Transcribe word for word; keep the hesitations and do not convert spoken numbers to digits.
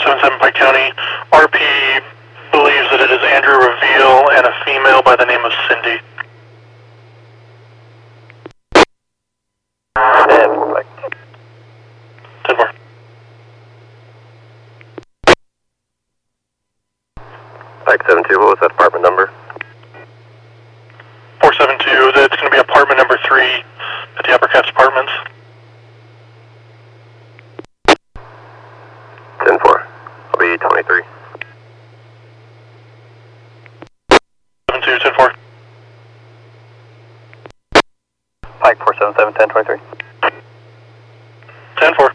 seven seven Pike County. R P believes that it is Andrew Reveal and a female by the name of Cindy. ten four, Pike. ten four. Pike seven two, what was that apartment number? four seven two, that's going to be apartment number three at the Upper Cats Apartments. ten four, I'll be twenty-three. seven two, ten four. Pike four seven seven, ten twenty-three. ten four.